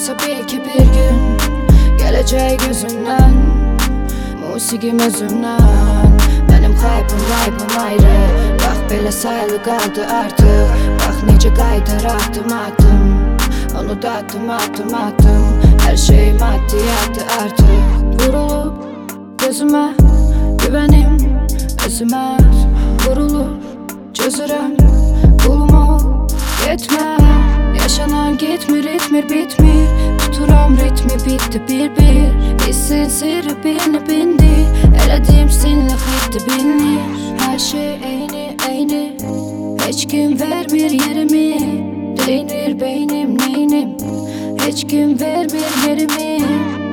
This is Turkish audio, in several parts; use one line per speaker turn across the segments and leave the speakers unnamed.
tabii ki bir gün geleceği gözünden, musikim özümden. Benim kaybım vibe'ım ayrı. Bak belə sayılı qaldı artıq. Bax necə qaydır addım. Onu da atdım. Her şey maddiyatı artıq. Vurulub gözümə güvenim özümə. Vurulur çözürəm qulumu yetmə. Yaşanan gitmir bitmir. Tuturam ritmi bitti bir. Hissin sırrı bindi. Elədim sinlə xeytdi bilinir. Her şey eyni. Hiç kim vermir yerimi. Değinir beynim neynim. Hiç kim vermir yerimi.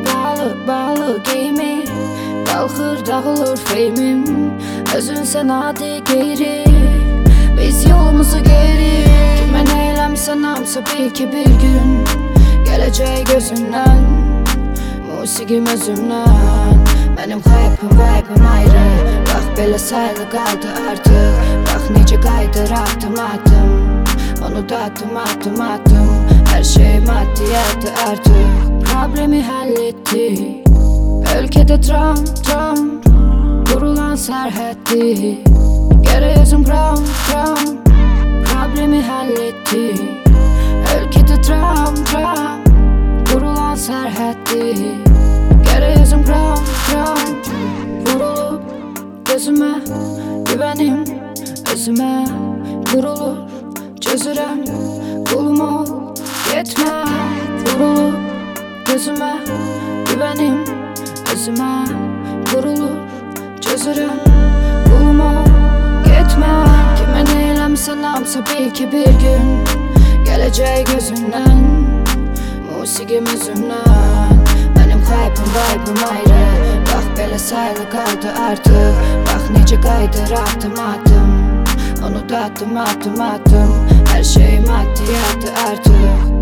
Bağlı geyimi. Qalxır dağılır feymim. Özün sen adi geyri. Biz yolumuzu geri. Kimə neyləmsən hamısı bil ki bir gün geleceği gözündən, musikim özümdən. Benim kaybım vibe'ım ayrı. Bax belə sayılı qaldı artıq. Bax necə qaydır addım. Onu da atdım. Her şey maddiyatı artıq. Problemi halletti. Ülkede tram kurulan sərhəddi. Gərək özüm kram problemi halletti. Ülkede tram kurulan sərhəddi. Gərək özüm kram vurulub gözümə güvenim özümə. Vurulur çözürəm qulumu yetmə. Vurulub gözümə güvenim özümə. Vurulur çözürəm qulumu yetmə. Kimə neyləmsən hamısı bil ki bir gün geleceği gözündən, musikim özümdən. Benim kaybım vibe'ım ayrı. Bax belə sayılı qaldı artıq. Bax necə qaydır addım. Onu da atdım. Her şey maddiyatı artıq.